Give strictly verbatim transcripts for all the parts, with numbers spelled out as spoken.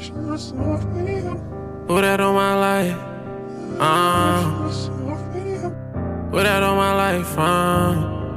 Put that on my life. Uh, put that on my life. Uh.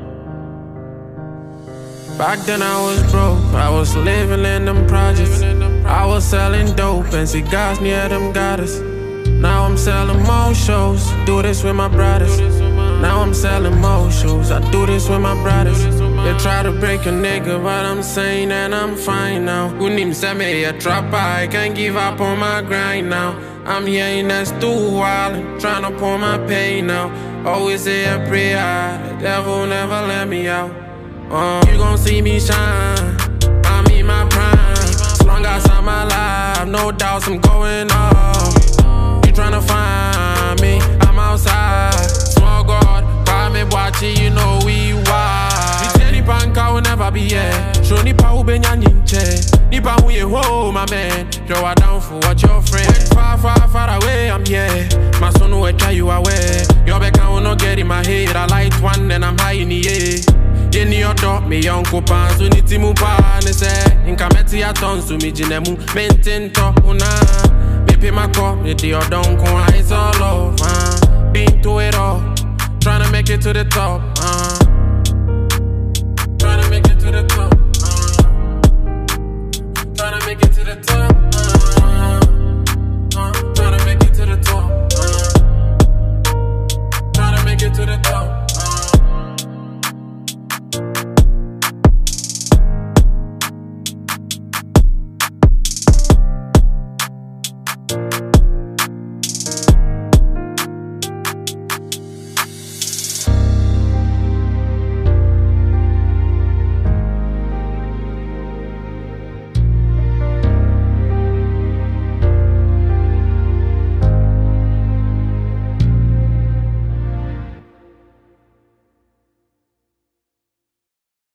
Back then I was broke, I was living in them projects. I was selling dope and cigars near them goddess. Now I'm selling more shows, do this with my brothers. Now I'm selling more shows, I do this with my brothers. They try to break a nigga, but I'm saying that I'm fine now. Who named me a trapper, I can't give up on my grind now. I'm here in that stool wildin', tryna pour my pain out. Always say a prayer, the devil never let me out. Uh, you gon' see me shine, I'm in my prime. As long as I'm alive, no doubts I'm going up. You tryna find me, I'm outside. Small God, why me watching, you know we wild. Nipa will never be here. Show nipa who be nyanyiche. Nipa who you hold, my man. Show a down for what your friend. Far, far, far away, I'm here. My son will try you away. Your back I will not get in my head. I light one, then I'm high in the air. In your door, me uncle pants, we need to move on. Say, in Kameti, I turn to me, Jinemu, maintain top, una. Me pay my call, me do your don't go, it's all over. Been to it all, trying to make it to the top. Uh. Tryna make it to the top.